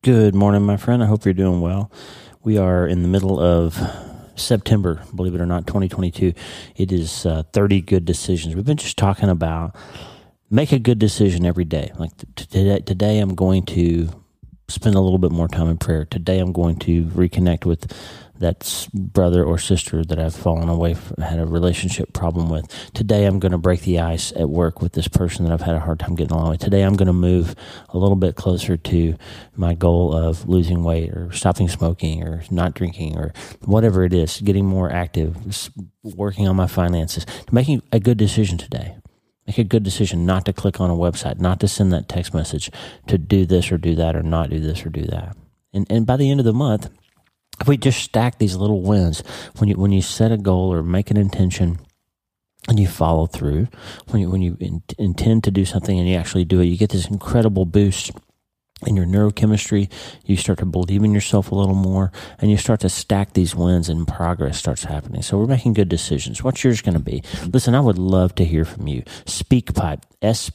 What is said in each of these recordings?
Good morning, my friend. I hope you're doing well. We are in the middle of September, believe it or not, 2022. It is 30 good decisions. We've been just talking about make a good decision every day. Like today I'm going to spend a little bit more time in prayer. Today I'm going to reconnect with that brother or sister that I've fallen away from, had a relationship problem with. Today I'm going to break the ice at work with this person that I've had a hard time getting along with. Today I'm going to move a little bit closer to my goal of losing weight or stopping smoking or not drinking or whatever it is, getting more active, working on my finances, making a good decision today. Make a good decision not to click on a website, not to send that text message, to do this or do that or not do this or do that. And by the end of the month, if we just stack these little wins, when you set a goal or make an intention and you follow through, when you intend to do something and you actually do it, you get this incredible boost in your neurochemistry. You start to believe in yourself a little more, and you start to stack these wins, and progress starts happening. So we're making good decisions. What's yours going to be? Listen, I would love to hear from you. SpeakPipe,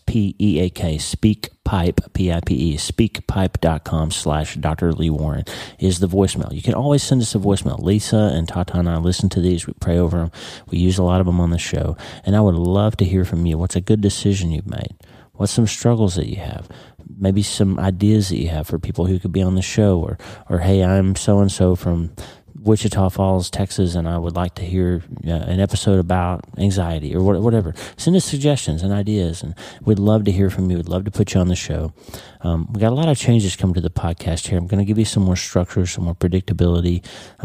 SPEAK, SpeakPipe, PIPE, speakpipe.com/Dr. Lee Warren is the voicemail. You can always send us a voicemail. Lisa and Tata and I listen to these. We pray over them. We use a lot of them on the show, and I would love to hear from you. What's a good decision you've made? What's some struggles that you have? Maybe some ideas that you have for people who could be on the show, or hey, I'm so-and-so from Wichita Falls, Texas, and I would like to hear an episode about anxiety or whatever. Send us suggestions and ideas, and we'd love to hear from you. We'd love to put you on the show. We got a lot of changes coming to the podcast here. I'm going to give you some more structure, some more predictability.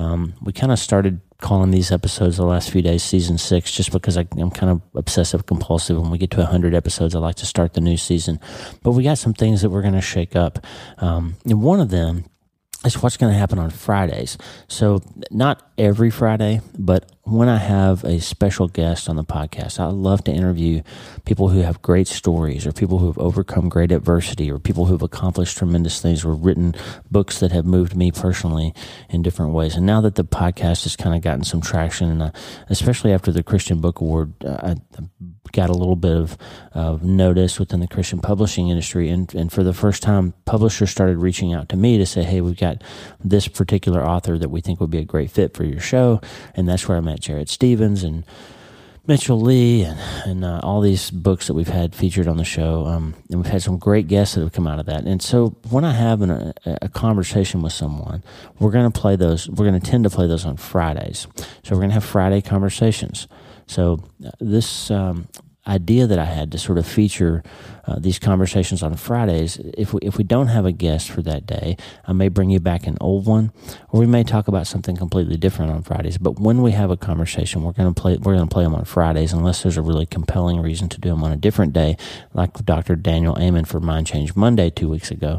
We kind of started calling these episodes the last few days Season 6 just because I'm kind of obsessive compulsive. When we get to 100 episodes, I like to start the new season. But we got some things that we're going to shake up. And one of them is what's going to happen on Fridays. So not every Friday, but when I have a special guest on the podcast, I love to interview people who have great stories, or people who have overcome great adversity, or people who have accomplished tremendous things, or written books that have moved me personally in different ways. And now that the podcast has kind of gotten some traction, and especially after the Christian Book Award, I got a little bit of notice within the Christian publishing industry. And for the first time, publishers started reaching out to me to say, hey, we've got this particular author that we think would be a great fit for your show. And that's where I met Jared Stevens and Mitchell Lee and all these books that we've had featured on the show. And we've had some great guests that have come out of that. And so when I have a conversation with someone, we're going to play those. We're going to tend to play those on Fridays. So we're going to have Friday conversations. So this idea that I had to sort of feature these conversations on Fridays, if we don't have a guest for that day, I may bring you back an old one, or we may talk about something completely different on Fridays. But when we have a conversation, we're going to play them on Fridays, unless there's a really compelling reason to do them on a different day, like Dr. Daniel Amen for Mind Change Monday 2 weeks ago.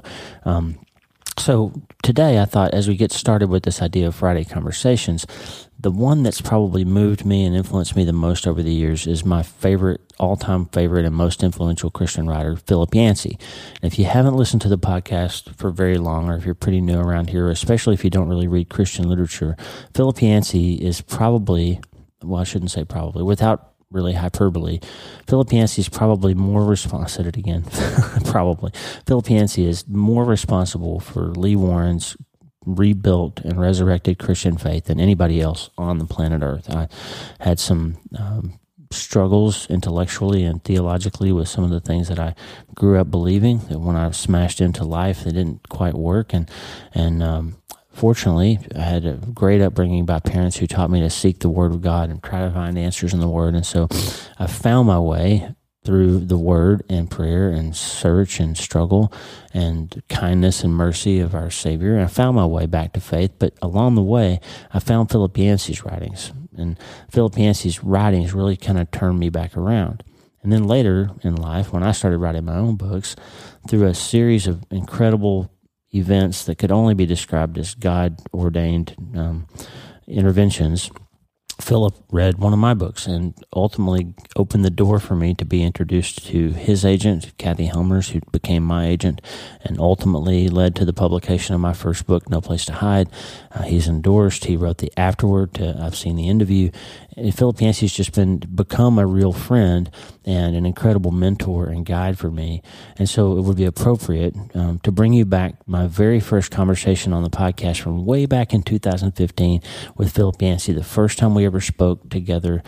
So today I thought, as we get started with this idea of Friday conversations, the one that's probably moved me and influenced me the most over the years is my all-time favorite and most influential Christian writer, Philip Yancey. And if you haven't listened to the podcast for very long, or if you're pretty new around here, especially if you don't really read Christian literature, Philip Yancey is probably, well, I shouldn't say probably, without really hyperbole, Philip Yancey is probably more responsible. I said it again. Probably. Philip Yancey is more responsible for Lee Warren's rebuilt and resurrected Christian faith than anybody else on the planet Earth. I had some struggles intellectually and theologically with some of the things that I grew up believing, that when I smashed into life, they didn't quite work. And fortunately, I had a great upbringing by parents who taught me to seek the Word of God and try to find answers in the Word. And so I found my way through the Word and prayer and search and struggle and kindness and mercy of our Savior. And I found my way back to faith. But along the way, I found Philip Yancey's writings. And Philip Yancey's writings really kind of turned me back around. And then later in life, when I started writing my own books, through a series of incredible events that could only be described as God-ordained interventions, Philip read one of my books and ultimately opened the door for me to be introduced to his agent, Kathy Helmers, who became my agent, and ultimately led to the publication of my first book, No Place to Hide. He's endorsed. He wrote the afterword to I've Seen the End of You. And Philip Yancey's just become a real friend and an incredible mentor and guide for me. And so it would be appropriate to bring you back my very first conversation on the podcast from way back in 2015 with Philip Yancey, the first time we ever spoke together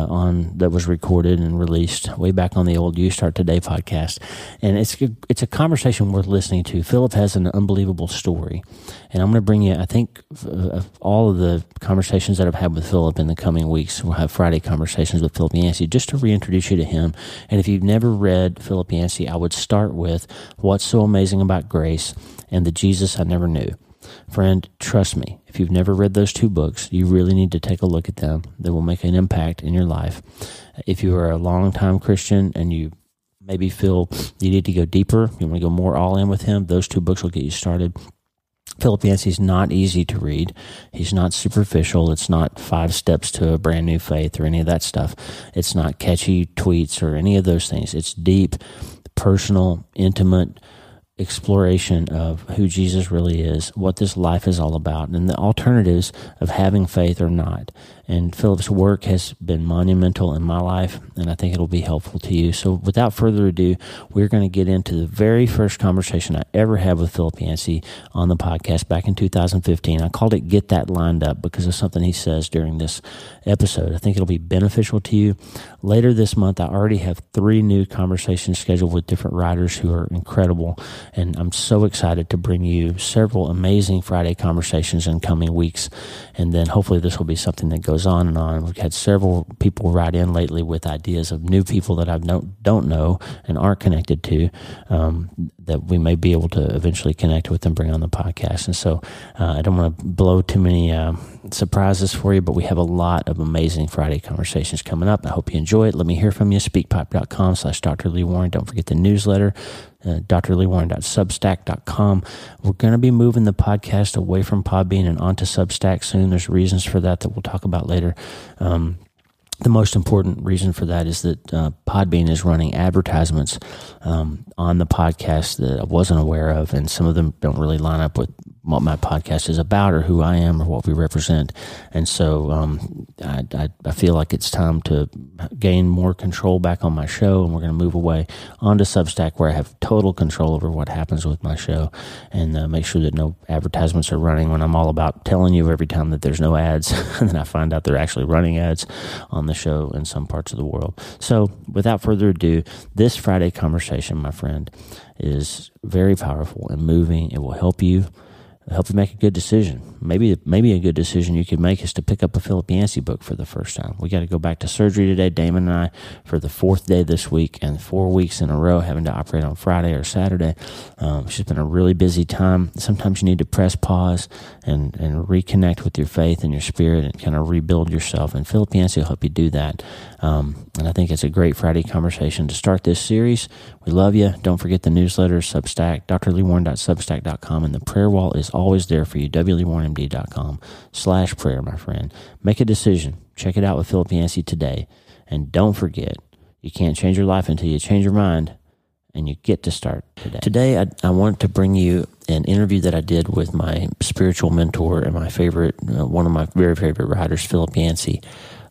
that was recorded and released way back on the old You Start Today podcast. And it's a conversation worth listening to. Philip has an unbelievable story. And I'm going to bring you, I think, all of the conversations that I've had with Philip in the coming weeks. We'll have Friday conversations with Philip Yancey just to reintroduce you to him. And if you've never read Philip Yancey, I would start with What's So Amazing About Grace and The Jesus I Never Knew. Friend, trust me, if you've never read those two books, you really need to take a look at them. They will make an impact in your life. If you are a long-time Christian and you maybe feel you need to go deeper, you want to go more all in with him, those two books will get you started. Philip Yancey's not easy to read. He's not superficial. It's not 5 steps to a brand new faith or any of that stuff. It's not catchy tweets or any of those things. It's deep, personal, intimate exploration of who Jesus really is, what this life is all about, and the alternatives of having faith or not. And Philip's work has been monumental in my life, and I think it'll be helpful to you. So without further ado, we're going to get into the very first conversation I ever had with Philip Yancey on the podcast back in 2015. I called it Get That Lined Up because of something he says during this episode. I think it'll be beneficial to you. Later this month, I already have 3 new conversations scheduled with different writers who are incredible, and I'm so excited to bring you several amazing Friday conversations in coming weeks. And then hopefully this will be something that goes on and on. We've had several people write in lately with ideas of new people that I don't know and aren't connected to, that we may be able to eventually connect with and bring on the podcast. And so I don't want to blow too many surprises for you, but we have a lot of amazing Friday conversations coming up. I hope you enjoy it. Let me hear from you. Speakpipe.com/Dr. Lee Warren. Don't forget the newsletter, drleewarren.substack.com. We're going to be moving the podcast away from Podbean and onto Substack soon. There's reasons for that we'll talk about later. The most important reason for that is that Podbean is running advertisements on the podcast that I wasn't aware of, and some of them don't really line up with what my podcast is about or who I am or what we represent. And so I feel like it's time to gain more control back on my show, and we're going to move away onto Substack where I have total control over what happens with my show, and make sure that no advertisements are running when I'm all about telling you every time that there's no ads, and then I find out they're actually running ads on the show in some parts of the world. So without further ado, this Friday conversation, my friend, is very powerful and moving. It will help you make a good decision. Maybe a good decision you could make is to pick up a Philip Yancey book for the first time. We got to go back to surgery today, Damon and I, for the 4th day this week, and 4 weeks in a row having to operate on Friday or Saturday. It's just been a really busy time. Sometimes you need to press pause and reconnect with your faith and your spirit and kind of rebuild yourself. And Philip Yancey will help you do that. And I think it's a great Friday conversation to start this series. We love you. Don't forget the newsletter, Substack, drleewarren.substack.com, and the prayer wall is always there for you, wleewarrenmd.com/prayer, my friend. Make a decision. Check it out with Philip Yancey today. And don't forget, you can't change your life until you change your mind, and you get to start today. Today, I want to bring you an interview that I did with my spiritual mentor and my favorite, one of my very favorite writers, Philip Yancey.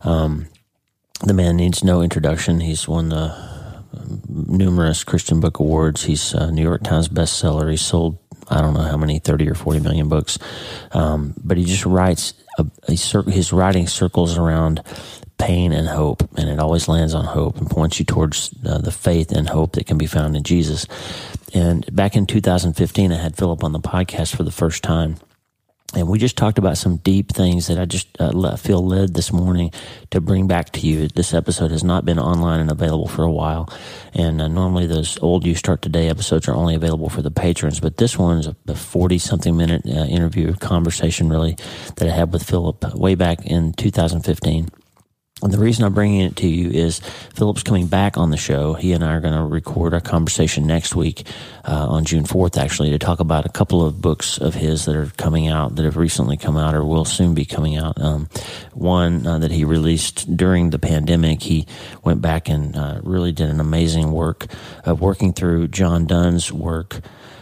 The man needs no introduction. He's won numerous Christian book awards. He's a New York Times bestseller. He's sold, I don't know how many, 30 or 40 million books. But he just writes, his writing circles around pain and hope, and it always lands on hope and points you towards the faith and hope that can be found in Jesus. And back in 2015, I had Philip on the podcast for the first time. And we just talked about some deep things that I just feel led this morning to bring back to you. This episode has not been online and available for a while. And normally those old You Start Today episodes are only available for the patrons. But this one's a 40-something minute interview, conversation really, that I had with Philip way back in 2015. And the reason I'm bringing it to you is Philip's coming back on the show. He and I are going to record our conversation next week, on June 4th, actually, to talk about a couple of books of his that are coming out, that have recently come out or will soon be coming out. One that he released during the pandemic, he went back and really did an amazing work of working through John Donne's work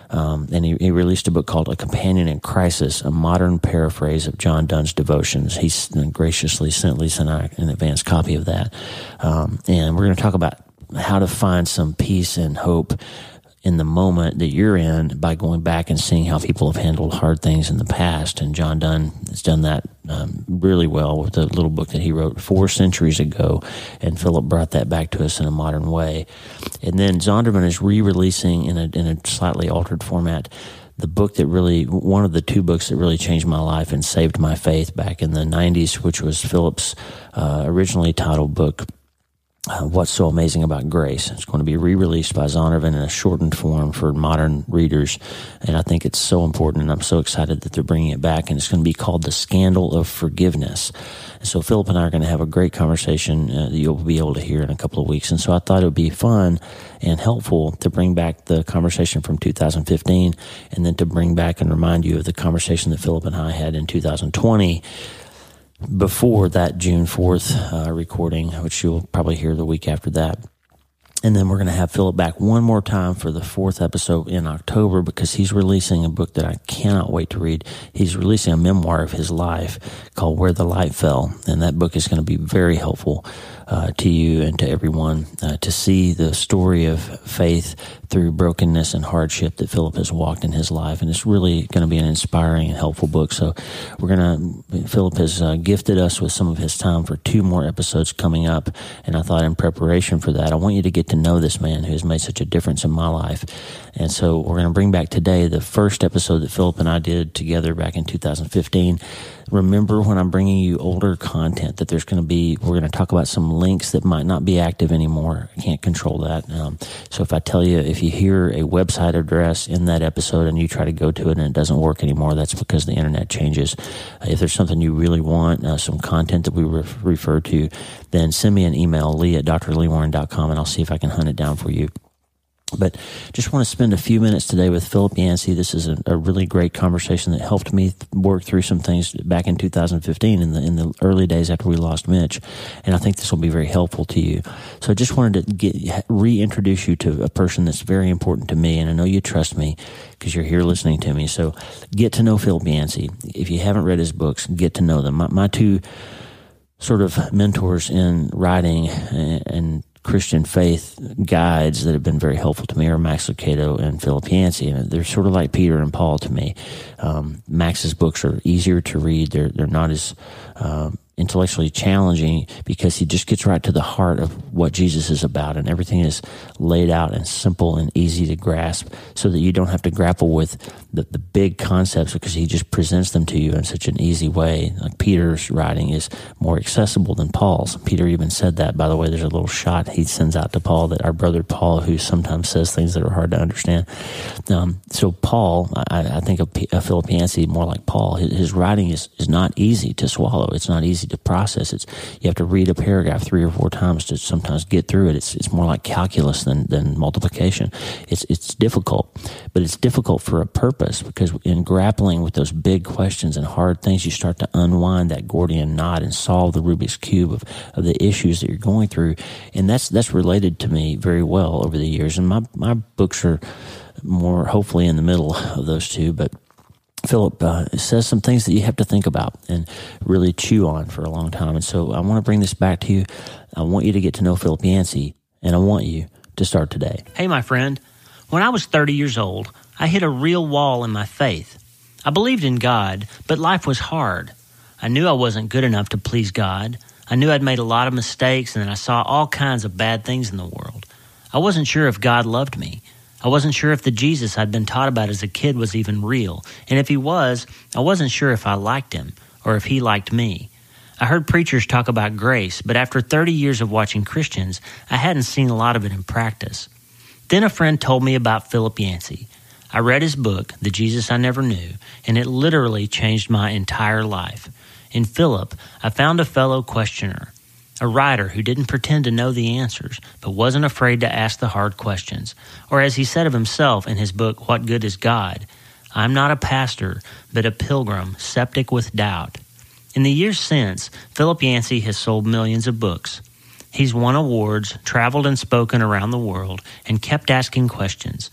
And he released a book called A Companion in Crisis, a modern paraphrase of John Donne's devotions. He's graciously sent Lisa and I an advanced copy of that. And we're going to talk about how to find some peace and hope in the moment that you're in by going back and seeing how people have handled hard things in the past. And John Donne has done that really well with a little book that he wrote 4 centuries ago, and Philip brought that back to us in a modern way. And then Zondervan is re-releasing in a slightly altered format the book that really, one of the 2 books that really changed my life and saved my faith back in the 90s, which was Philip's originally titled book, What's So Amazing About Grace. It's going to be re-released by Zondervan in a shortened form for modern readers, and I think it's so important, and I'm so excited that they're bringing it back, and it's going to be called The Scandal of Forgiveness. And so Philip and I are going to have a great conversation that you'll be able to hear in a couple of weeks, and so I thought it would be fun and helpful to bring back the conversation from 2015, and then to bring back and remind you of the conversation that Philip and I had in 2020, before that June 4th recording, which you'll probably hear the week after that. And then we're going to have Philip back one more time for the 4th episode in October, because he's releasing a book that I cannot wait to read. He's releasing a memoir of his life called Where the Light Fell, and that book is going to be very helpful to you and to everyone to see the story of faith through brokenness and hardship that Philip has walked in his life. And it's really going to be an inspiring and helpful book. So Philip has gifted us with some of his time for 2 more episodes coming up. And I thought in preparation for that, I want you to get to know this man who has made such a difference in my life. And so we're going to bring back today the first episode that Philip and I did together back in 2015. Remember, when I'm bringing you older content, that we're going to talk about some links that might not be active anymore. I can't control that. So if I tell you, if you hear a website address in that episode and you try to go to it and it doesn't work anymore, that's because the internet changes. If there's something you really want, some content that we refer to, then send me an email, lee@drleewarren.com, and I'll see if I can hunt it down for you. But just want to spend a few minutes today with Philip Yancey. This is a really great conversation that helped me work through some things back in 2015 in the early days after we lost Mitch. And I think this will be very helpful to you. So I just wanted to reintroduce you to a person that's very important to me. And I know you trust me because you're here listening to me. So get to know Philip Yancey. If you haven't read his books, get to know them. My 2 sort of mentors in writing and Christian faith guides that have been very helpful to me are Max Lucado and Philip Yancey, and they're sort of like Peter and Paul to me. Max's books are easier to read; they're not as intellectually challenging, because he just gets right to the heart of what Jesus is about, and everything is laid out and simple and easy to grasp, so that you don't have to grapple with the big concepts, because he just presents them to you in such an easy way. Like Peter's writing is more accessible than Paul's. Peter even said that, by the way. There's a little shot he sends out to Paul, that our brother Paul, who sometimes says things that are hard to understand. So Paul, I think of Philip Yancey more like Paul. His writing is not easy to swallow. It's not easy to process. You have to read a paragraph 3 or 4 times to sometimes get through it. It's more like calculus than multiplication. It's difficult, but it's difficult for a purpose, because in grappling with those big questions and hard things, you start to unwind that Gordian knot and solve the Rubik's Cube of the issues that you're going through. And that's related to me very well over the years. And my books are more hopefully in the middle of those 2, but Philip says some things that you have to think about and really chew on for a long time. And so I want to bring this back to you. I want you to get to know Philip Yancey, and I want you to start today. Hey, my friend. When I was 30 years old, I hit a real wall in my faith. I believed in God, but life was hard. I knew I wasn't good enough to please God. I knew I'd made a lot of mistakes, and I saw all kinds of bad things in the world. I wasn't sure if God loved me. I wasn't sure if the Jesus I'd been taught about as a kid was even real. And if he was, I wasn't sure if I liked him or if he liked me. I heard preachers talk about grace, but after 30 years of watching Christians, I hadn't seen a lot of it in practice. Then a friend told me about Philip Yancey. I read his book, The Jesus I Never Knew, and it literally changed my entire life. In Philip, I found a fellow questioner, a writer who didn't pretend to know the answers, but wasn't afraid to ask the hard questions. Or as he said of himself in his book, What Good is God? I'm not a pastor, but a pilgrim, septic with doubt. In the years since, Philip Yancey has sold millions of books. He's won awards, traveled and spoken around the world, and kept asking questions.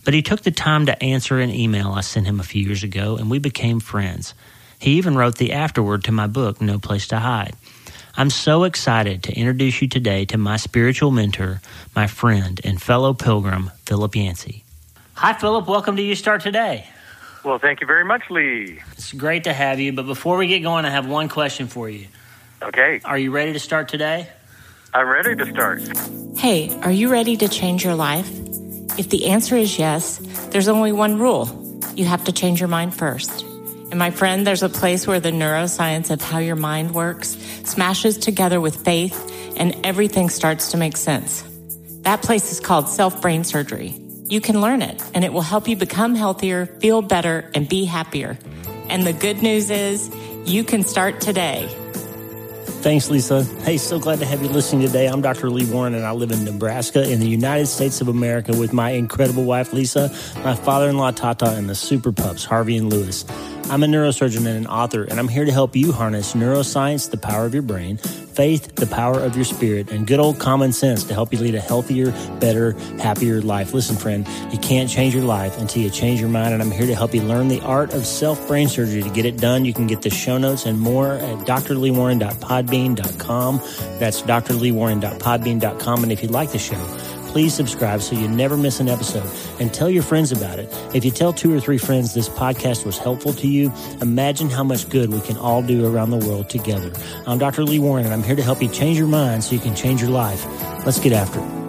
But he took the time to answer an email I sent him a few years ago, and we became friends. He even wrote the afterword to my book, No Place to Hide. I'm so excited to introduce you today to my spiritual mentor, my friend, and fellow pilgrim, Philip Yancey. Hi, Philip. Welcome to You Start Today. Well, thank you very much, Lee. It's great to have you, but before we get going, I have one question for you. Okay. Are you ready to start today? I'm ready to start. Hey, are you ready to change your life? If the answer is yes, there's only one rule. You have to change your mind first. And my friend, there's a place where the neuroscience of how your mind works smashes together with faith and everything starts to make sense. That place is called self-brain surgery. You can learn it, and it will help you become healthier, feel better, and be happier. And the good news is you can start today. Thanks, Lisa. Hey, so glad to have you listening today. I'm Dr. Lee Warren, and I live in Nebraska in the United States of America with my incredible wife, Lisa, my father-in-law, Tata, and the super pups, Harvey and Lewis. I'm a neurosurgeon and an author, and I'm here to help you harness neuroscience, the power of your brain, faith, the power of your spirit, and good old common sense to help you lead a healthier, better, happier life. Listen, friend, you can't change your life until you change your mind, and I'm here to help you learn the art of self-brain surgery. To get it done, you can get the show notes and more at drleewarren.podbean.com. That's drleewarren.podbean.com, and if you like the show, please subscribe so you never miss an episode, and tell your friends about it. If you tell 2 or 3 friends this podcast was helpful to you, imagine how much good we can all do around the world together. I'm Dr. Lee Warren, and I'm here to help you change your mind so you can change your life. Let's get after it.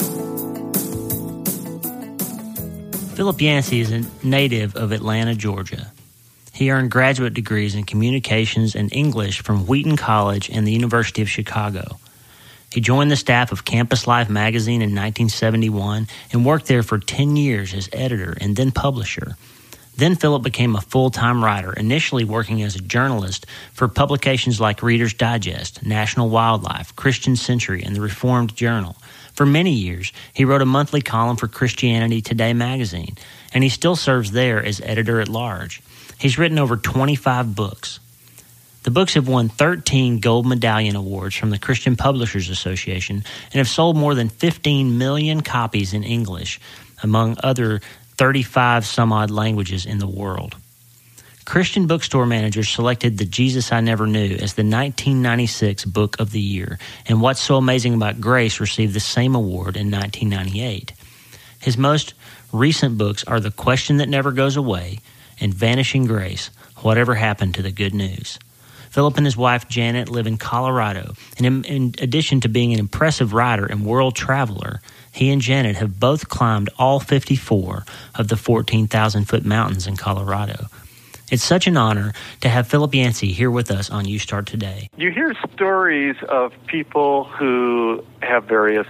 Philip Yancey is a native of Atlanta, Georgia. He earned graduate degrees in communications and English from Wheaton College and the University of Chicago. He joined the staff of Campus Life magazine in 1971 and worked there for 10 years as editor and then publisher. Then Philip became a full-time writer, initially working as a journalist for publications like Reader's Digest, National Wildlife, Christian Century, and the Reformed Journal. For many years, he wrote a monthly column for Christianity Today magazine, and he still serves there as editor-at-large. He's written over 25 books. The books have won 13 Gold Medallion Awards from the Christian Publishers Association and have sold more than 15 million copies in English, among other 35-some-odd languages in the world. Christian bookstore managers selected The Jesus I Never Knew as the 1996 Book of the Year, and What's So Amazing About Grace received the same award in 1998. His most recent books are The Question That Never Goes Away and Vanishing Grace, Whatever Happened to the Good News. Philip and his wife, Janet, live in Colorado, and in addition to being an impressive writer and world traveler, he and Janet have both climbed all 54 of the 14,000-foot mountains in Colorado. It's such an honor to have Philip Yancey here with us on You Start Today. You hear stories of people who have various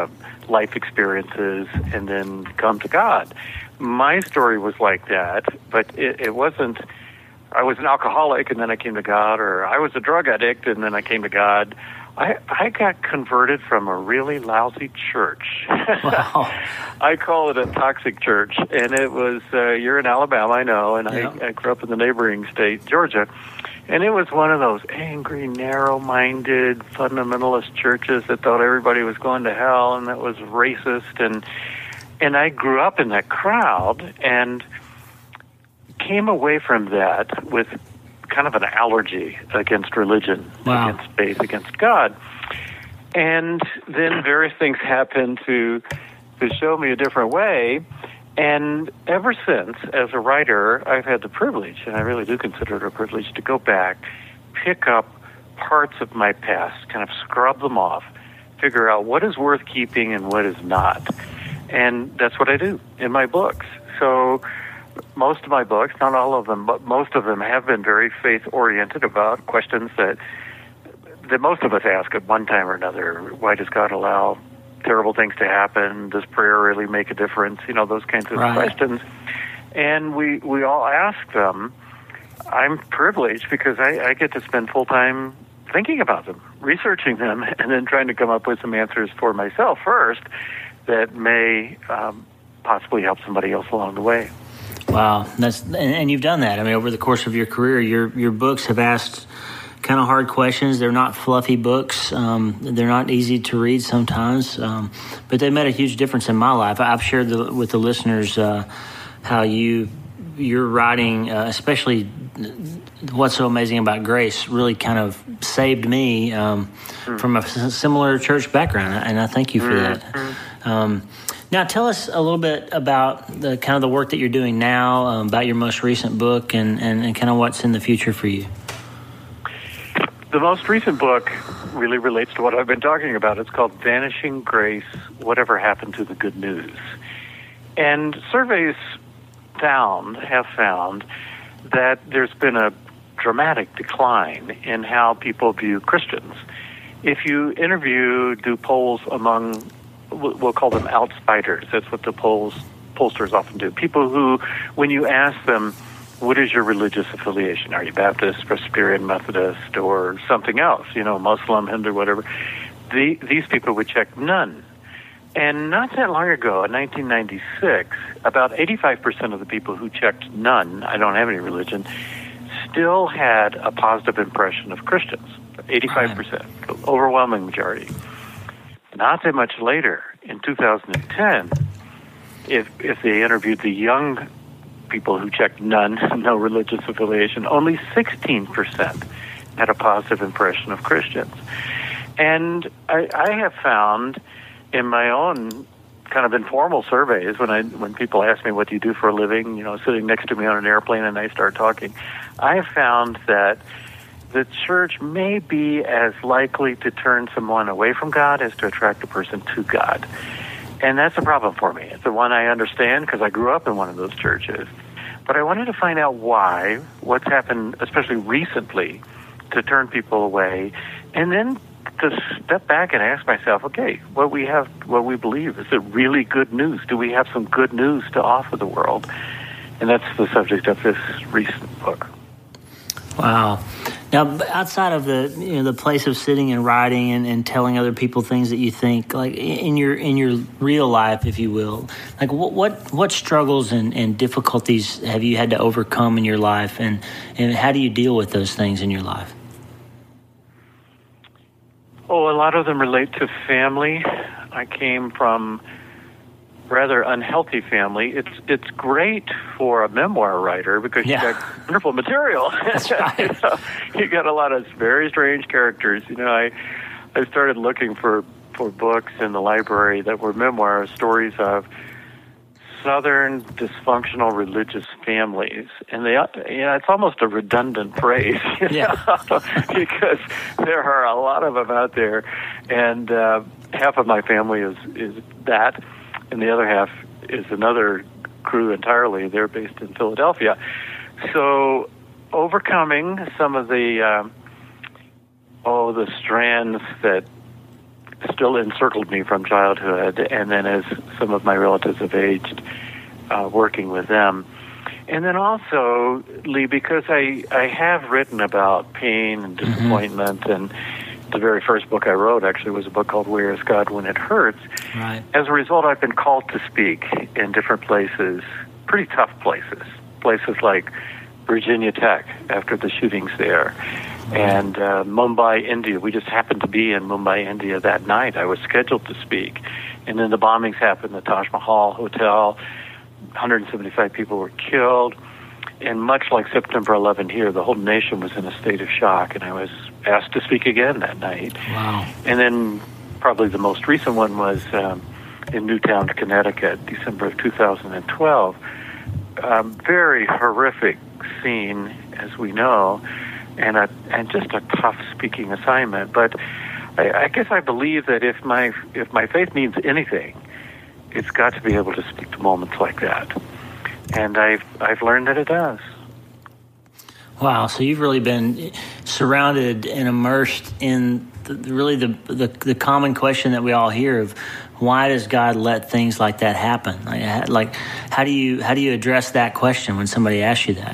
life experiences and then come to God. My story was like that, but it wasn't... I was an alcoholic, and then I came to God, or I was a drug addict, and then I came to God. I got converted from a really lousy church. Wow. I call it a toxic church, and it was, you're in Alabama, I know, and yeah. I grew up in the neighboring state, Georgia, and it was one of those angry, narrow-minded, fundamentalist churches that thought everybody was going to hell, and that was racist, and I grew up in that crowd, and came away from that with kind of an allergy against religion, wow. against faith, against God. And then various things happened to show me a different way. And ever since, as a writer, I've had the privilege, and I really do consider it a privilege, to go back, pick up parts of my past, kind of scrub them off, figure out what is worth keeping and what is not. And that's what I do in my books. So most of my books, not all of them, but most of them have been very faith-oriented about questions that most of us ask at one time or another. Why does God allow terrible things to happen? Does prayer really make a difference? You know, those kinds of questions. And we all ask them. I'm privileged because I get to spend full time thinking about them, researching them, and then trying to come up with some answers for myself first that may possibly help somebody else along the way. Wow, and you've done that. I mean, over the course of your career, your books have asked kind of hard questions. They're not fluffy books. They're not easy to read sometimes, but they made a huge difference in my life. I've shared with the listeners how your writing, especially What's So Amazing About Grace, really kind of saved me from a similar church background, and I thank you for that. Now, tell us a little bit about the kind of the work that you're doing now, about your most recent book, and kind of what's in the future for you. The most recent book really relates to what I've been talking about. It's called Vanishing Grace, Whatever Happened to the Good News. And surveys have found that there's been a dramatic decline in how people view Christians. If you do polls among, we'll call them outsiders, that's what the pollsters often do. People who, when you ask them, what is your religious affiliation? Are you Baptist, Presbyterian, Methodist, or something else, Muslim, Hindu, whatever? These people would check none. And not that long ago, in 1996, about 85% of the people who checked none, I don't have any religion, still had a positive impression of Christians. 85%, overwhelming majority. Not that much later, in 2010, if they interviewed the young people who checked none, no religious affiliation, only 16% had a positive impression of Christians. And I have found in my own kind of informal surveys, when people ask me, what do you do for a living, sitting next to me on an airplane and I start talking, I have found that the church may be as likely to turn someone away from God as to attract a person to God. And that's a problem for me. It's the one I understand because I grew up in one of those churches. But I wanted to find out what's happened, especially recently, to turn people away, and then to step back and ask myself, okay, what we believe, is it really good news? Do we have some good news to offer the world? And that's the subject of this recent book. Wow. Now, outside of the place of sitting and writing and telling other people things that you think, like in your real life, if you will, like what struggles and difficulties have you had to overcome in your life, and how do you deal with those things in your life? Oh, a lot of them relate to family. I came from rather unhealthy family. It's great for a memoir writer because you got wonderful material. That's right. You got a lot of very strange characters. I started looking for books in the library that were memoirs, stories of Southern dysfunctional religious families, and it's almost a redundant phrase, because there are a lot of them out there, and half of my family is that. And the other half is another crew entirely. They're based in Philadelphia. So overcoming some of the strands that still encircled me from childhood, and then as some of my relatives have aged, working with them. And then also, Lee, because I have written about pain and disappointment, and the very first book I wrote actually was a book called Where is God When It Hurts? Right. As a result, I've been called to speak in different places, pretty tough places like Virginia Tech after the shootings there, and Mumbai, India. We just happened to be in Mumbai, India that night. I was scheduled to speak, and then the bombings happened, the Taj Mahal Hotel, 175 people were killed. And much like September 11 here, the whole nation was in a state of shock, and I was asked to speak again that night. Wow. And then probably the most recent one was in Newtown, Connecticut, December of 2012. Very horrific scene, as we know, and just a tough speaking assignment. But I guess I believe that if my faith means anything, it's got to be able to speak to moments like that. And I've learned that it does. Wow! So you've really been surrounded and immersed in the common question that we all hear of why does God let things like that happen? Like how do you address that question when somebody asks you that?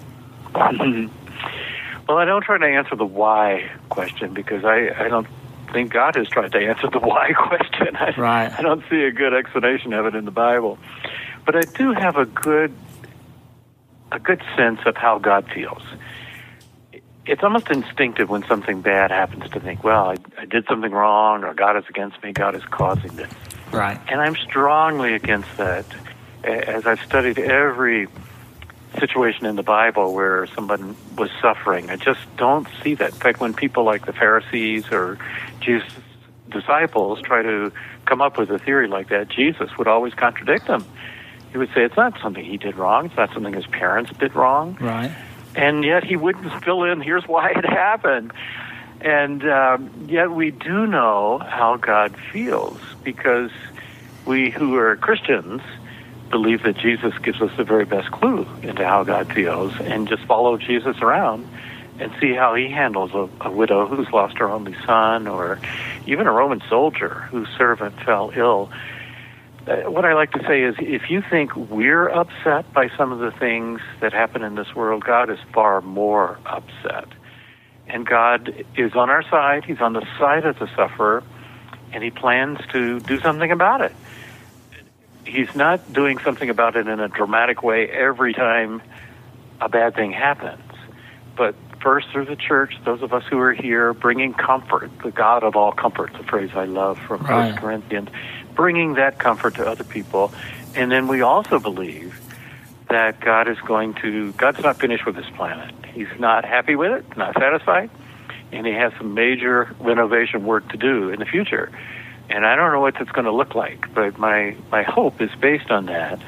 Well, I don't try to answer the why question because I don't think God has tried to answer the why question. I don't see a good explanation of it in the Bible. But I do have a good sense of how God feels. It's almost instinctive when something bad happens to think, well, I did something wrong, or God is against me, God is causing this. Right. And I'm strongly against that as I've studied every situation in the Bible where someone was suffering, I just don't see that. In fact, when people like the Pharisees or Jesus' disciples try to come up with a theory like that, Jesus would always contradict them. He would say it's not something he did wrong. It's not something his parents did wrong. Right. And yet he wouldn't fill in, here's why it happened. And yet we do know how God feels, because we who are Christians believe that Jesus gives us the very best clue into how God feels, and just follow Jesus around and see how he handles a widow who's lost her only son, or even a Roman soldier whose servant fell ill. What I like to say is, if you think we're upset by some of the things that happen in this world, God is far more upset. And God is on our side. He's on the side of the sufferer, and he plans to do something about it. He's not doing something about it in a dramatic way every time a bad thing happens, but first through the church, those of us who are here, bringing comfort, the God of all comfort, the phrase I love from 1 Corinthians, bringing that comfort to other people. And then we also believe that God's not finished with this planet. He's not happy with it, not satisfied, and he has some major renovation work to do in the future. And I don't know what it's going to look like, but my hope is based on that.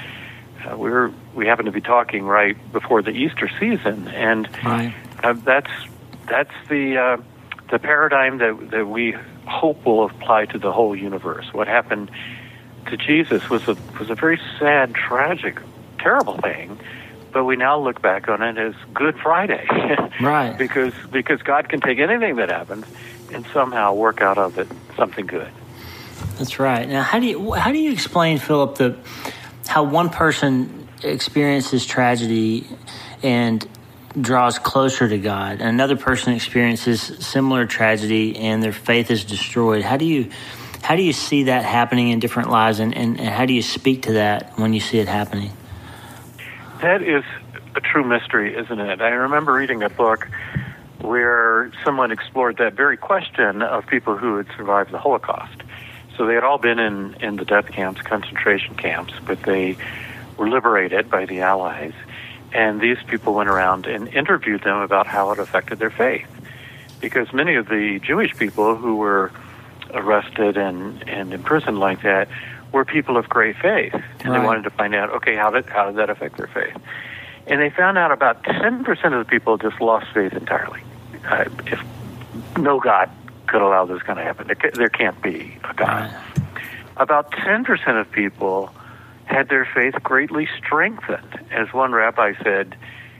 We happen to be talking right before the Easter season, and that's the paradigm that we hope will apply to the whole universe. What happened to Jesus was a very sad, tragic, terrible thing, but we now look back on it as Good Friday, right? because God can take anything that happens and somehow work out of it something good. That's right. Now, how do you explain, Philip, how one person experiences tragedy and draws closer to God, and another person experiences similar tragedy and their faith is destroyed? How do you see that happening in different lives, and how do you speak to that when you see it happening? That is a true mystery, isn't it? I remember reading a book where someone explored that very question of people who had survived the Holocaust. So they had all been in the death camps, concentration camps, but they were liberated by the Allies. And these people went around and interviewed them about how it affected their faith. Because many of the Jewish people who were arrested and imprisoned like that were people of great faith. And they wanted to find out, okay, how did that affect their faith? And they found out about 10% of the people just lost faith entirely. If no God could allow this kind of happen, there can't be a God. About 10% of people had their faith greatly strengthened. As one rabbi said,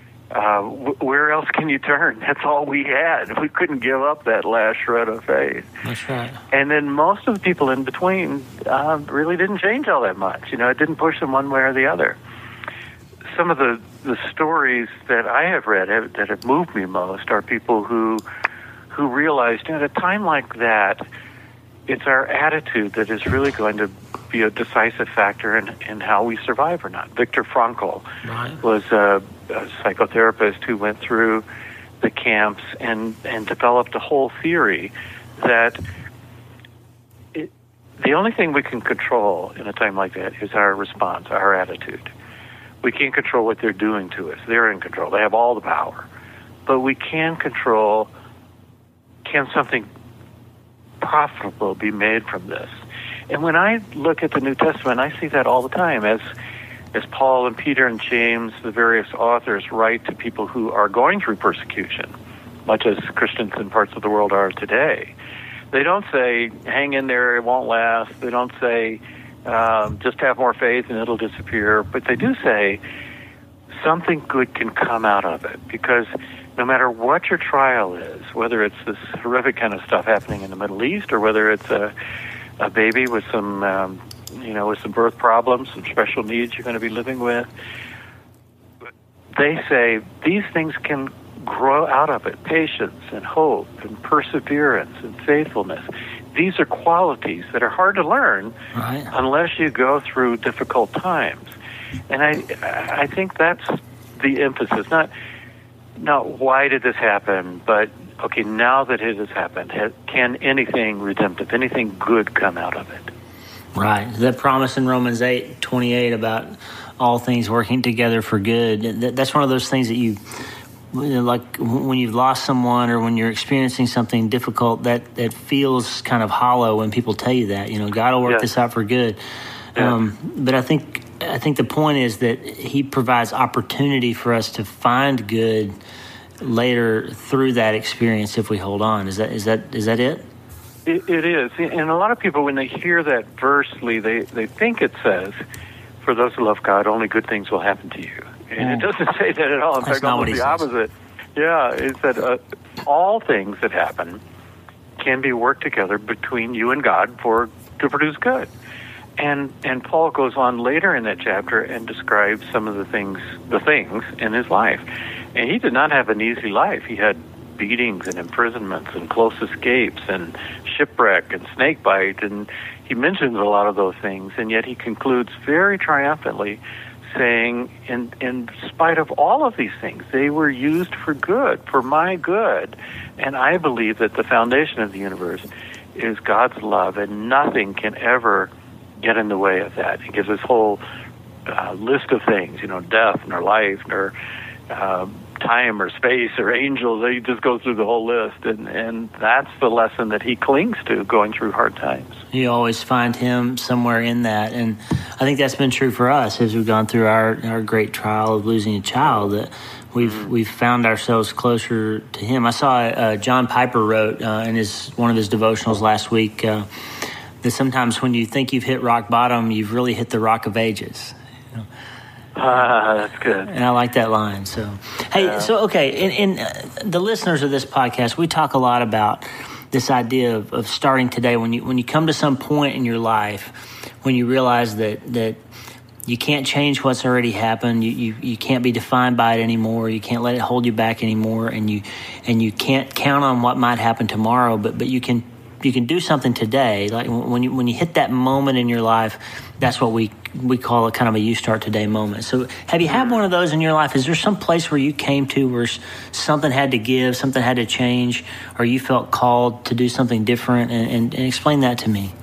where else can you turn? That's all we had. We couldn't give up that last shred of faith. That's right. And then most of the people in between really didn't change all that much. It didn't push them one way or the other. Some of the stories that I have read that have moved me most are people who realized at a time like that, it's our attitude that is really going to be a decisive factor in how we survive or not. Viktor Frankl was a psychotherapist who went through the camps and developed a whole theory that the only thing we can control in a time like that is our response, our attitude. We can't control what they're doing to us. They're in control. They have all the power. But we can control, can something profitable be made from this? And when I look at the New Testament, I see that all the time as Paul and Peter and James, the various authors, write to people who are going through persecution, much as Christians in parts of the world are today. They don't say, hang in there, it won't last. They don't say, just have more faith and it'll disappear. But they do say, something good can come out of it, because no matter what your trial is, whether it's this horrific kind of stuff happening in the Middle East, or whether it's a baby with some, with some birth problems, some special needs you're going to be living with, they say these things can grow out of it. Patience and hope and perseverance and faithfulness. These are qualities that are hard to learn unless you go through difficult times. And I think that's the emphasis. Not why did this happen, but okay, now that it has happened, can anything redemptive, anything good come out of it? Right. That promise in Romans 8:28 about all things working together for good. That's one of those things that you know, like when you've lost someone or when you're experiencing something difficult, that feels kind of hollow when people tell you that. You know, God will work this out for good. Yeah. But I think the point is that He provides opportunity for us to find good later through that experience if we hold on. Is that it? It is. And a lot of people, when they hear that versely, they think it says, "For those who love God, only good things will happen to you." And it doesn't say that at all. In fact, almost the opposite. Yeah, it said all things that happen can be worked together between you and God to produce good. And Paul goes on later in that chapter and describes some of the things in his life. And he did not have an easy life. He had beatings and imprisonments and close escapes and shipwreck and snake bite. And he mentions a lot of those things. And yet he concludes very triumphantly, saying, in spite of all of these things, they were used for good, for my good. And I believe that the foundation of the universe is God's love, and nothing can ever get in the way of that. He gives this whole list of things, death, nor life, nor time or space or angels. He just goes through the whole list, and that's the lesson that he clings to going through hard times. You always find him somewhere in that, and I think that's been true for us as we've gone through our great trial of losing a child, that we've found ourselves closer to him. I saw John Piper wrote in one of his devotionals last week that sometimes when you think you've hit rock bottom, you've really hit the rock of ages. That's good. And I like that line. So, hey, in the listeners of this podcast, we talk a lot about this idea of starting today. When you come to some point in your life when you realize that you can't change what's already happened, you can't be defined by it anymore, you can't let it hold you back anymore, and you can't count on what might happen tomorrow, but you can do something today. Like when you hit that moment in your life, that's what we call it kind of a you start today moment. So have you had one of those in your life? Is there some place where you came to where something had to give, something had to change, or you felt called to do something different? And explain that to me.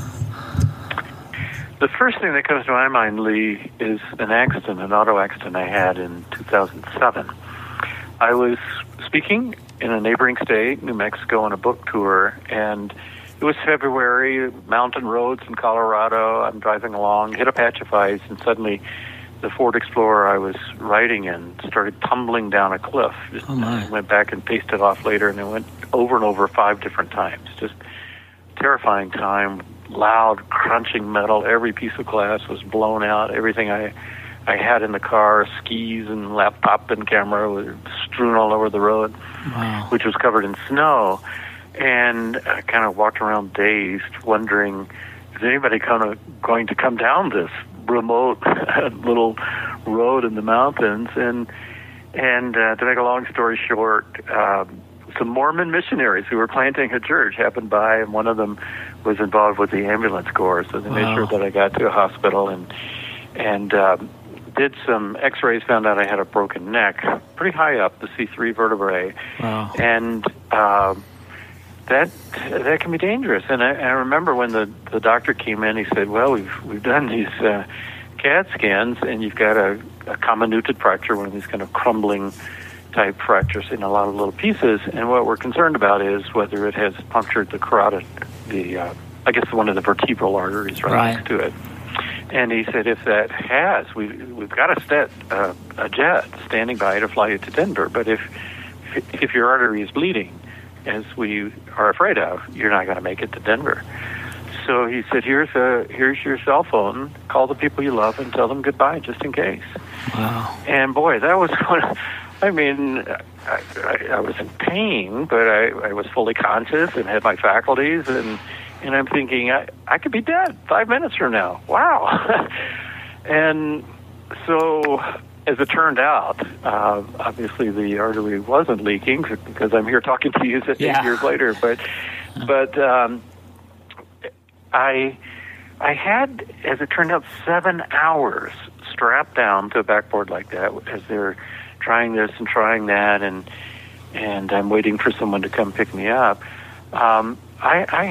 The first thing that comes to my mind, Lee, is an auto accident I had in 2007. I was speaking in a neighboring state, New Mexico, on a book tour, and it was February, mountain roads in Colorado. I'm driving along, hit a patch of ice, and suddenly the Ford Explorer I was riding in started tumbling down a cliff. I went back and paced it off later, and it went over and over 5 different times. Just terrifying time, loud, crunching metal. Every piece of glass was blown out. Everything I had in the car, skis and laptop and camera, was strewn all over the road, which was covered in snow. And I kind of walked around dazed, wondering, is anybody going to come down this remote little road in the mountains? And to make a long story short, some Mormon missionaries who were planting a church happened by, and one of them was involved with the ambulance corps, so they made sure that I got to a hospital and did some x-rays, found out I had a broken neck, pretty high up, the C3 vertebrae. Wow. And that can be dangerous. And I remember when the doctor came in, he said, well, we've done these CAT scans, and you've got a comminuted fracture, one of these kind of crumbling type fractures in a lot of little pieces. And what we're concerned about is whether it has punctured the carotid, I guess one of the vertebral arteries right next to it. And he said, if that has, we've got a jet standing by to fly you to Denver. But if your artery is bleeding, as we are afraid of, you're not going to make it to Denver. So he said, here's your cell phone. Call the people you love and tell them goodbye, just in case. Wow. And boy, that was I was in pain, but I was fully conscious and had my faculties, and I'm thinking, I could be dead 5 minutes from now. Wow. And so, as it turned out, obviously the artery wasn't leaking, because I'm here talking to you 8 years later. But I had, as it turned out, 7 hours strapped down to a backboard like that as they're trying this and trying that, and I'm waiting for someone to come pick me up. I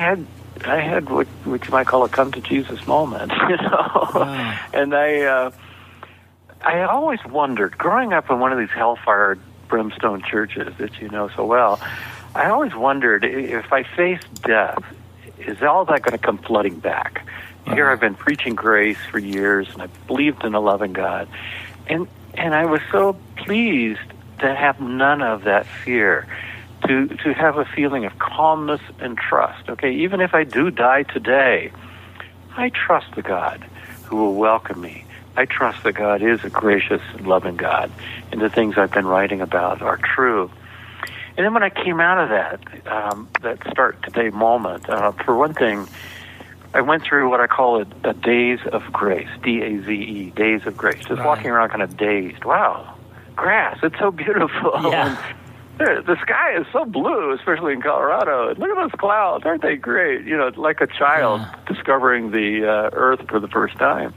had what you might call a come to Jesus moment, Wow. And I always wondered, growing up in one of these hellfire brimstone churches that you know so well, I always wondered if I faced death, is all that going to come flooding back? Here I've been preaching grace for years, and I believed in a loving God. And I was so pleased to have none of that fear, to have a feeling of calmness and trust. Okay, even if I do die today, I trust the God who will welcome me. I trust that God is a gracious and loving God, and the things I've been writing about are true. And then when I came out of that start today moment, for one thing, I went through what I call a days of grace, D-A-Z-E, days of grace, just walking around kind of dazed. Wow, grass, it's so beautiful. Yeah. The sky is so blue, especially in Colorado. And look at those clouds, aren't they great? You know, like a child discovering the earth for the first time.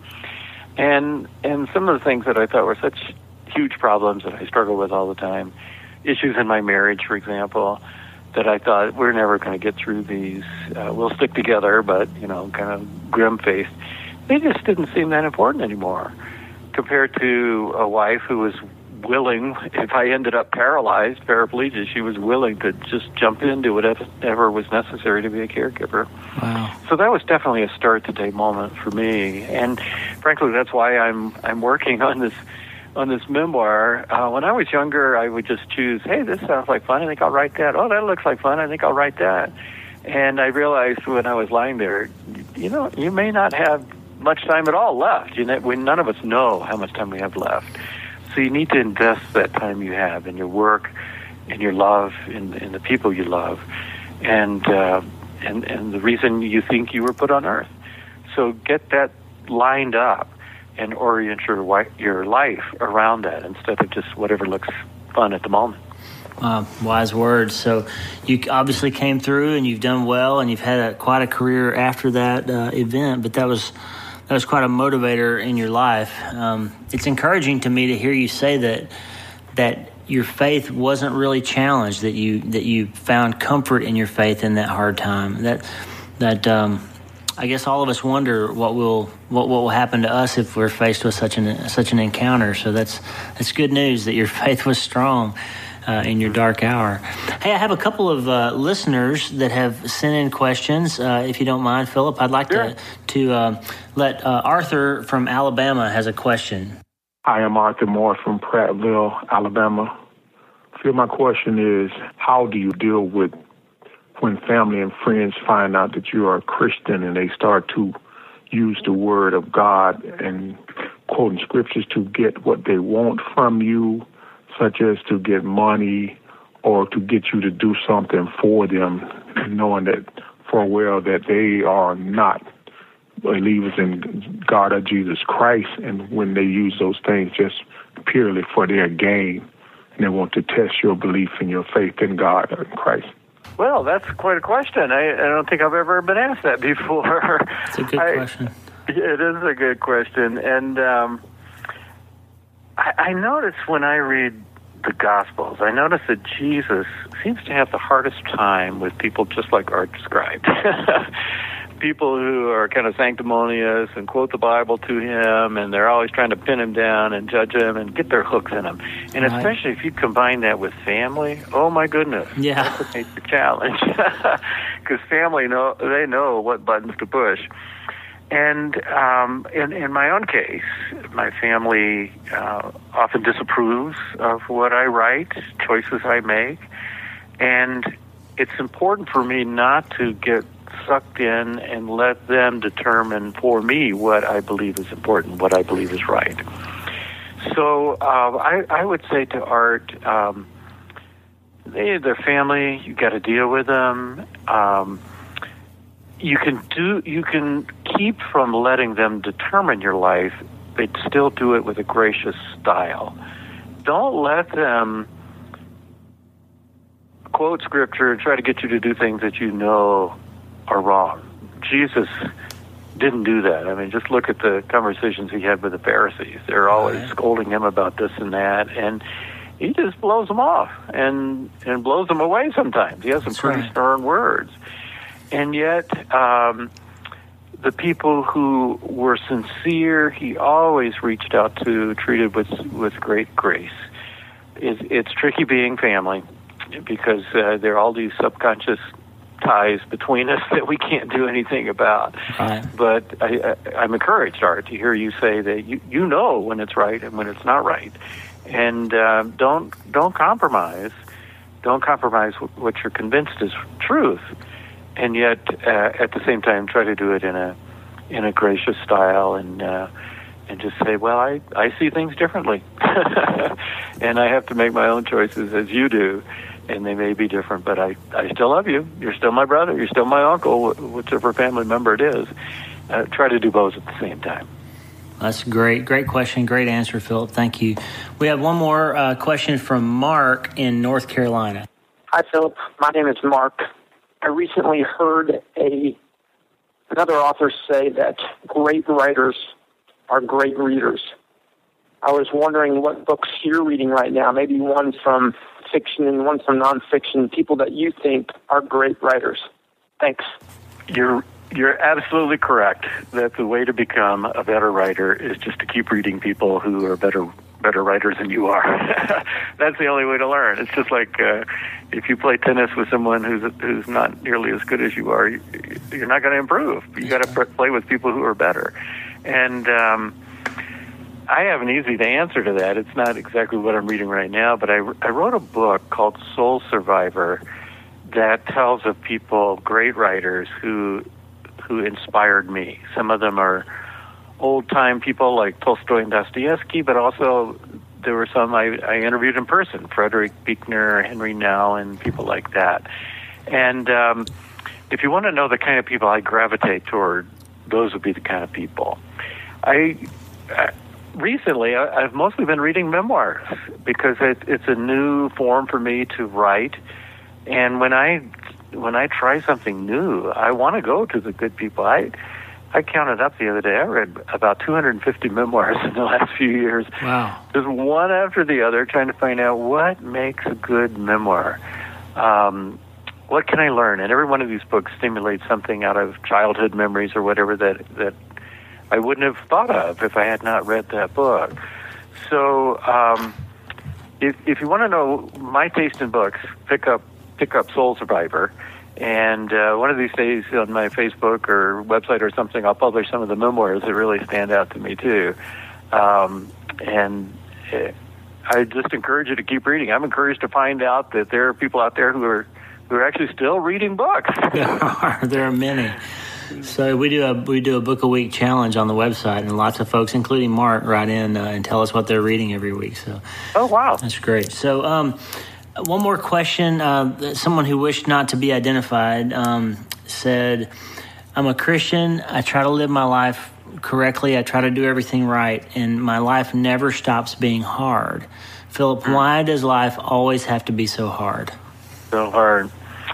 And some of the things that I thought were such huge problems that I struggle with all the time, issues in my marriage, for example, that I thought we're never going to get through these. We'll stick together, but, you know, kind of grim-faced. They just didn't seem that important anymore compared to a wife who was willing, if I ended up paralyzed, paraplegic, she was willing to just jump into whatever was necessary to be a caregiver. Wow. So that was definitely a start today moment for me. And frankly, that's why I'm working on this memoir. When I was younger, I would just choose, hey, this sounds like fun, I think I'll write that. Oh, that looks like fun, I think I'll write that. And I realized when I was lying there, you know, you may not have much time at all left. You know, none of us know how much time we have left. So you need to invest that time you have in your work, in your love, in the people you love, and the reason you think you were put on earth. So get that lined up and orient your life around that instead of just whatever looks fun at the moment. Wise words. So you obviously came through and you've done well, and you've had quite a career after that event, but that was quite a motivator in your life. It's encouraging to me to hear you say that your faith wasn't really challenged, that you found comfort in your faith in that hard time. That I guess all of us wonder what will happen to us if we're faced with such an encounter. So that's good news that your faith was strong in your dark hour. Hey, I have a couple of listeners that have sent in questions. If you don't mind, Philip, I'd like to let Arthur from Alabama has a question. Hi, I'm Arthur Moore from Prattville, Alabama. Phil, my question is, how do you deal with when family and friends find out that you are a Christian and they start to use the word of God and quoting scriptures to get what they want from you, such as to get money or to get you to do something for them, knowing that for well that they are not believers in God or Jesus Christ, and when they use those things just purely for their gain, and they want to test your belief in your faith in God or in Christ? Well, that's quite a question. I don't think I've ever been asked that before. It's a good question. It is a good question. And I notice when I read the Gospels, I notice that Jesus seems to have the hardest time with people just like Art described. People who are kind of sanctimonious and quote the Bible to him, and they're always trying to pin him down and judge him and get their hooks in him. And right. Especially if you combine that with family, oh my goodness, that's a major challenge. Because family they know what buttons to push. And in my own case, my family often disapproves of what I write, choices I make, and it's important for me not to get sucked in and let them determine for me what I believe is important, what I believe is right. So I would say to Art, their family, you got to deal with them. You can keep from letting them determine your life, but still do it with a gracious style. Don't let them quote scripture and try to get you to do things that you know are wrong. Jesus didn't do that. I mean, just look at the conversations he had with the Pharisees. They're always scolding him about this and that, and he just blows them off and blows them away sometimes. He has some pretty stern words. And yet, the people who were sincere, he always reached out to, treated with great grace. It's tricky being family because there are all these subconscious ties between us that we can't do anything about. Right. But I'm encouraged, Art, to hear you say that you know when it's right and when it's not right, and don't compromise. Don't compromise what you're convinced is truth, and yet at the same time try to do it in a gracious style and just say, well, I see things differently, and I have to make my own choices as you do. And they may be different, but I still love you. You're still my brother. You're still my uncle, whichever family member it is. Try to do both at the same time. That's great. Great question. Great answer, Philip. Thank you. We have one more question from Mark in North Carolina. Hi, Philip. My name is Mark. I recently heard another author say that great writers are great readers. I was wondering what books you're reading right now, maybe one from fiction and one from nonfiction, people that you think are great writers. Thanks. You're absolutely correct that the way to become a better writer is just to keep reading people who are better writers than you are. That's the only way to learn. It's just like if you play tennis with someone who's not nearly as good as you are, you're not going to improve. You got to play with people who are better. And I have an easy answer to that. It's not exactly what I'm reading right now, but I wrote a book called Soul Survivor that tells of people, great writers, who inspired me. Some of them are old-time people like Tolstoy and Dostoevsky, but also there were some I interviewed in person, Frederick Buechner, Henry Nouwen, people like that. And if you want to know the kind of people I gravitate toward, those would be the kind of people. Recently, I've mostly been reading memoirs because it's a new form for me to write. And when I try something new, I want to go to the good people. I counted up the other day. I read about 250 memoirs in the last few years. Wow. Just one after the other, trying to find out what makes a good memoir. What can I learn? And every one of these books stimulates something out of childhood memories or whatever that I wouldn't have thought of if I had not read that book. So if you want to know my taste in books, pick up Soul Survivor. And one of these days on my Facebook or website or something, I'll publish some of the memoirs that really stand out to me too. And I just encourage you to keep reading. I'm encouraged to find out that there are people out there who are actually still reading books. There are many. So we do a book a week challenge on the website, and lots of folks, including Mark, write in and tell us what they're reading every week. So, oh wow, that's great. So, one more question. Someone who wished not to be identified said, "I'm a Christian. I try to live my life correctly. I try to do everything right, and my life never stops being hard. Philip, why does life always have to be so hard?" So hard.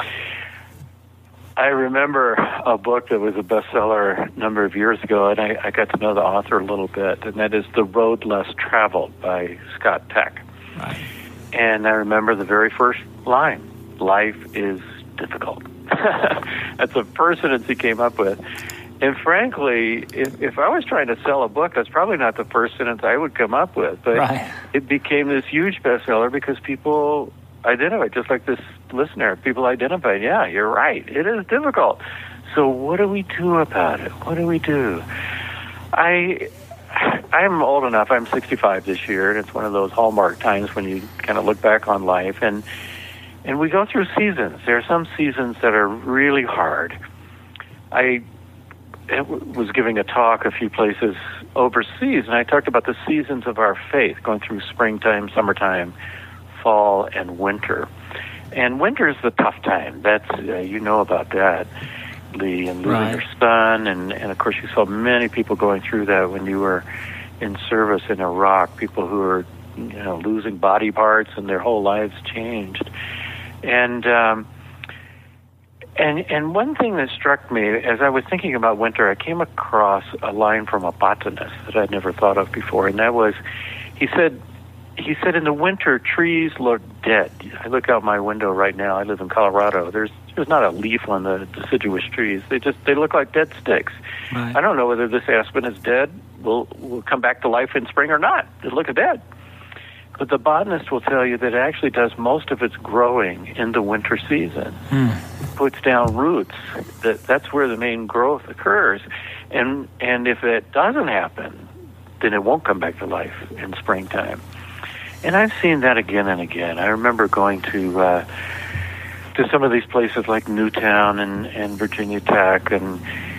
I remember a book that was a bestseller a number of years ago, and I got to know the author a little bit, and that is The Road Less Traveled by Scott Peck. Right. And I remember the very first line, life is difficult. That's the first sentence he came up with. And frankly, if I was trying to sell a book, that's probably not the first sentence I would come up with. But right. It became this huge bestseller because people identified, just like this listener, people identified, yeah, you're right, it is difficult. So what do we do about it? What do we do? I'm old enough, I'm 65 this year, and it's one of those hallmark times when you kind of look back on life, and we go through seasons. There are some seasons that are really hard. I was giving a talk a few places overseas, and I talked about the seasons of our faith, going through springtime, summertime, fall, and winter. And winter is the tough time. That's you know about that, Lee, and losing right. your son, and of course you saw many people going through that when you were in service in Iraq. People who are losing body parts and their whole lives changed. And one thing that struck me as I was thinking about winter, I came across a line from a botanist that I'd never thought of before, and that was, he said, he said in the winter, trees look dead. I look out my window right now. I live in Colorado. There's not a leaf on the deciduous trees. They look like dead sticks. Right. I don't know whether this aspen is dead, will come back to life in spring or not. It looks dead. But the botanist will tell you that it actually does most of its growing in the winter season. Puts down roots. That's where the main growth occurs. And if it doesn't happen, then it won't come back to life in springtime. And I've seen that again and again. I remember going to some of these places like Newtown and Virginia Tech, and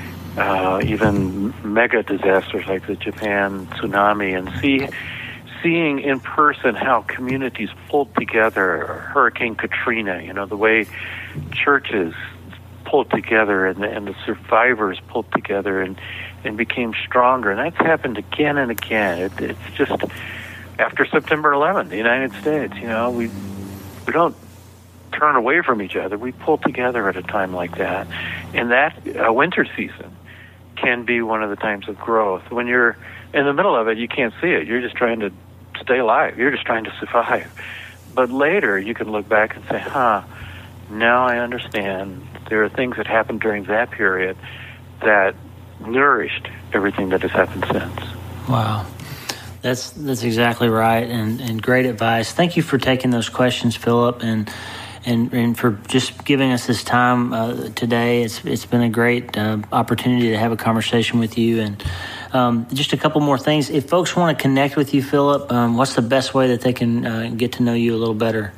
even mega disasters like the Japan tsunami, and seeing in person how communities pulled together. Hurricane Katrina, the way churches pulled together and the survivors pulled together and became stronger. And that's happened again and again. It's just after September 11th, the United States, we don't turn away from each other. We pull together at a time like that. And that winter season can be one of the times of growth. When you're in the middle of it, you can't see it. You're just trying to stay alive. You're just trying to survive. But later, you can look back and say, now I understand. There are things that happened during that period that nourished everything that has happened since. Wow. That's exactly right, and great advice. Thank you for taking those questions, Philip, and for just giving us this time today. It's been a great opportunity to have a conversation with you. And just a couple more things. If folks want to connect with you, Philip, what's the best way that they can get to know you a little better?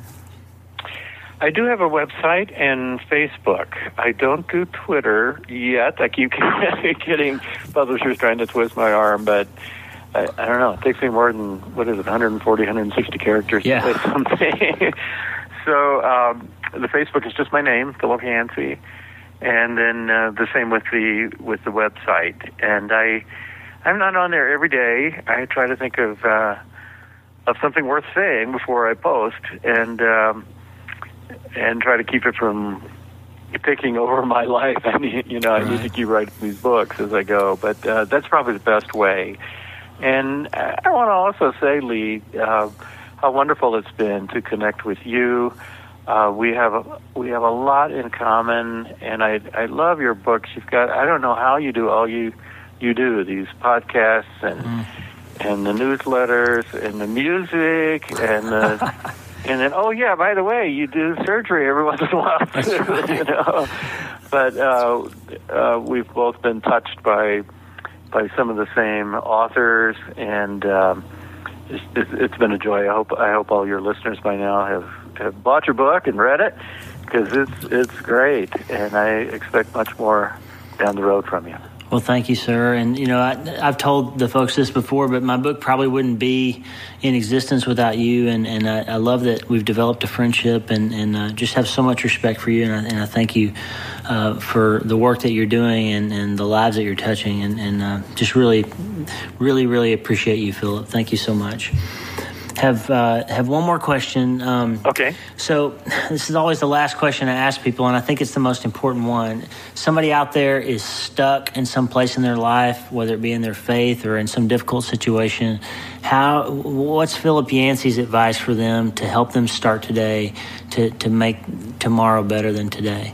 I do have a website and Facebook. I don't do Twitter yet. I keep getting publishers trying to twist my arm, but I don't know. It takes me more than, 140, 160 characters to say something. So the Facebook is just my name, Philip Yancey, and then the same with the website. And I'm not on there every day. I try to think of something worth saying before I post, and try to keep it from taking over my life. I need to keep writing these books as I go, but that's probably the best way. And I want to also say, Lee, how wonderful it's been to connect with you. We have a lot in common, and I love your books. You've got, I don't know how you do all you do, these podcasts and the newsletters and the music and the and then, oh yeah, by the way, you do surgery every once in a while too, right. But we've both been touched by some of the same authors, and it's been a joy. I hope all your listeners by now have bought your book and read it, because it's great, and I expect much more down the road from you. Well, thank you, sir. And, I've told the folks this before, but my book probably wouldn't be in existence without you. And I love that we've developed a friendship and just have so much respect for you. And I thank you for the work that you're doing and the lives that you're touching. And just really, really, really appreciate you, Philip. Thank you so much. Have one more question. Okay. So this is always the last question I ask people, and I think it's the most important one. Somebody out there is stuck in some place in their life, whether it be in their faith or in some difficult situation. What's Philip Yancey's advice for them to help them start today to make tomorrow better than today?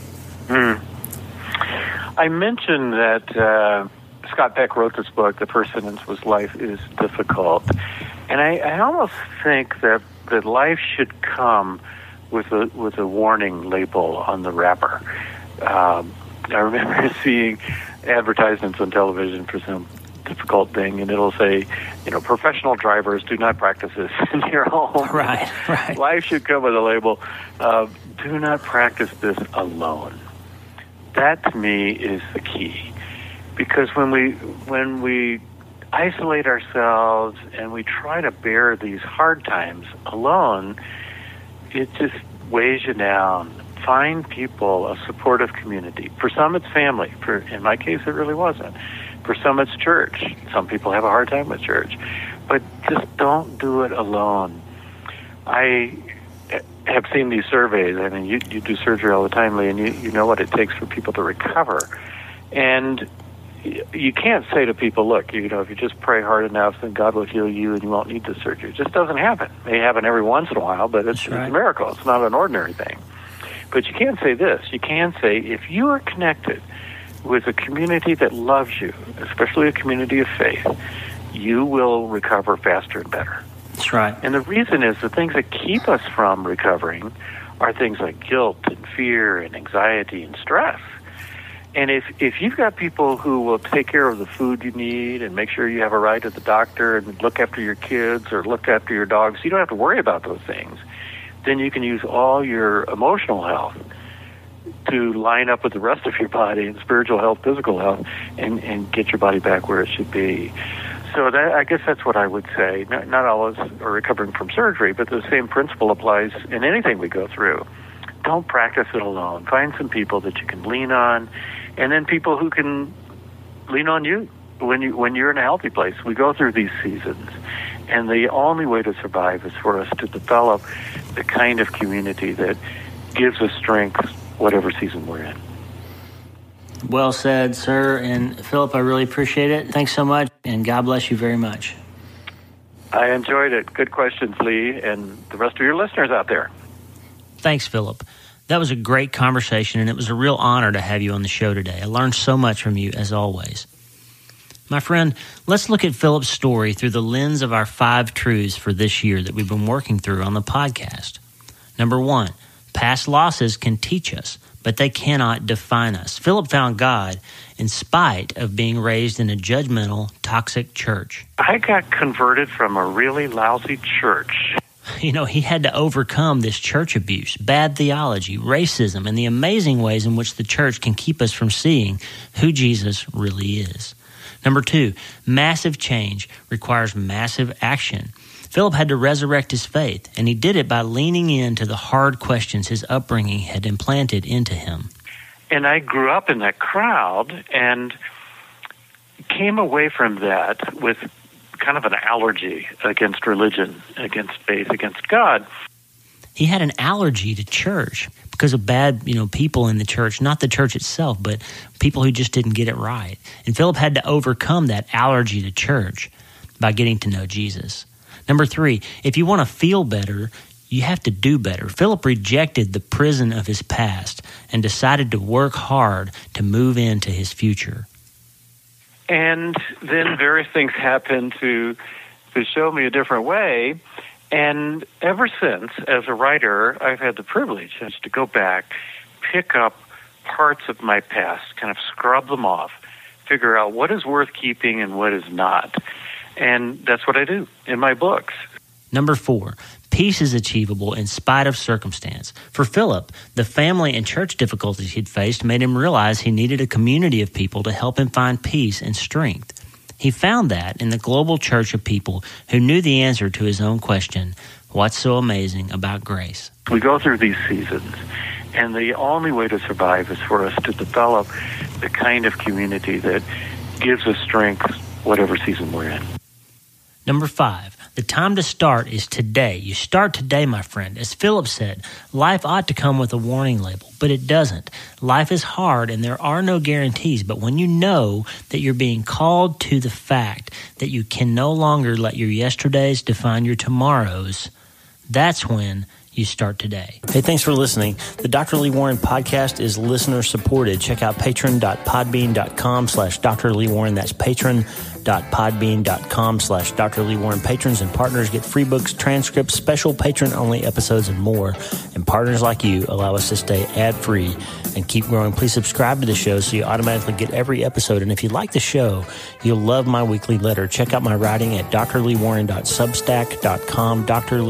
I mentioned that Scott Peck wrote this book, The First Sentence Was Life is Difficult. And I almost think that life should come with a warning label on the wrapper. I remember seeing advertisements on television for some difficult thing, and it'll say, professional drivers do not practice this in your home. Right. Life should come with a label of do not practice this alone. That to me is the key, because when we isolate ourselves and we try to bear these hard times alone, it just weighs you down. Find people, a supportive community. For some, it's family. In my case, it really wasn't. For some, it's church. Some people have a hard time with church. But just don't do it alone. I have seen these surveys. I mean, you do surgery all the time, Lee, and you know what it takes for people to recover. And you can't say to people, look, if you just pray hard enough, then God will heal you and you won't need the surgery. It just doesn't happen. It may happen every once in a while, but it's a miracle. It's not an ordinary thing. But you can say this. You can say, if you are connected with a community that loves you, especially a community of faith, you will recover faster and better. That's right. And the reason is the things that keep us from recovering are things like guilt and fear and anxiety and stress. And if you've got people who will take care of the food you need and make sure you have a ride to the doctor and look after your kids or look after your dogs, you don't have to worry about those things, then you can use all your emotional health to line up with the rest of your body, and spiritual health, physical health, and get your body back where it should be. So I guess that's what I would say. Not all of us are recovering from surgery, but the same principle applies in anything we go through. Don't practice it alone. Find some people that you can lean on, and then people who can lean on you when you're in a healthy place. We go through these seasons, and the only way to survive is for us to develop the kind of community that gives us strength whatever season we're in. Well said, sir. And Philip, I really appreciate it. Thanks so much, and God bless you very much. I enjoyed it. Good questions, Lee, and the rest of your listeners out there. Thanks, Philip. That was a great conversation, and it was a real honor to have you on the show today. I learned so much from you, as always. My friend, let's look at Philip's story through the lens of our 5 truths for this year that we've been working through on the podcast. Number 1, past losses can teach us, but they cannot define us. Philip found God in spite of being raised in a judgmental, toxic church. I got converted from a really lousy church. He had to overcome this church abuse, bad theology, racism, and the amazing ways in which the church can keep us from seeing who Jesus really is. Number 2, massive change requires massive action. Philip had to resurrect his faith, and he did it by leaning into the hard questions his upbringing had implanted into him. And I grew up in that crowd and came away from that with kind of an allergy against religion, against faith, against God. He had an allergy to church because of bad, people in the church, not the church itself, but people who just didn't get it right. And Philip had to overcome that allergy to church by getting to know Jesus. Number 3, if you want to feel better, you have to do better. Philip rejected the prison of his past and decided to work hard to move into his future. And then various things happened to show me a different way. And ever since, as a writer, I've had the privilege to go back, pick up parts of my past, kind of scrub them off, figure out what is worth keeping and what is not. And that's what I do in my books. Number 4, peace is achievable in spite of circumstance. For Philip, the family and church difficulties he'd faced made him realize he needed a community of people to help him find peace and strength. He found that in the global church of people who knew the answer to his own question, what's so amazing about grace? We go through these seasons, and the only way to survive is for us to develop the kind of community that gives us strength whatever season we're in. Number 5, the time to start is today. You start today, my friend. As Philip said, life ought to come with a warning label, but it doesn't. Life is hard and there are no guarantees, but when you know that you're being called to the fact that you can no longer let your yesterdays define your tomorrows, that's when you start today. Hey, thanks for listening. The Dr. Lee Warren podcast is listener supported. Check out patron.podbean.com/Dr. Lee Warren. That's patron.podbean.com/Dr. Lee Warren. Patrons and partners get free books, transcripts, special patron-only episodes, and more. And partners like you allow us to stay ad-free and keep growing. Please subscribe to the show so you automatically get every episode. And if you like the show, you'll love my weekly letter. Check out my writing at drleewarren.substack.com,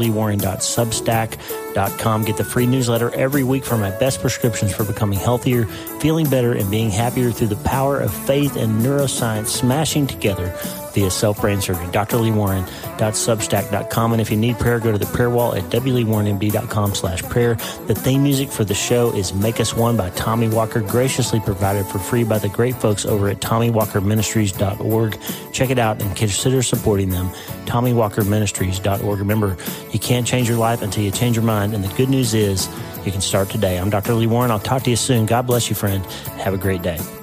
drleewarren.substack.com. Get the free newsletter every week for my best prescriptions for becoming healthier, feeling better, and being happier through the power of faith and neuroscience smashing together via self-brain surgery. drleewarren.substack.com. And if you need prayer, go to the prayer wall at wleewarrenmd.com/prayer. The theme music for the show is Make Us One by Tommy Walker, graciously provided for free by the great folks over at TommyWalkerMinistries.org. Check it out and consider supporting them. TommyWalkerMinistries.org. Remember, you can't change your life until you change your mind, and the good news is you can start today. I'm Dr. Lee Warren. I'll talk to you soon. God bless you, friend. Have a great day.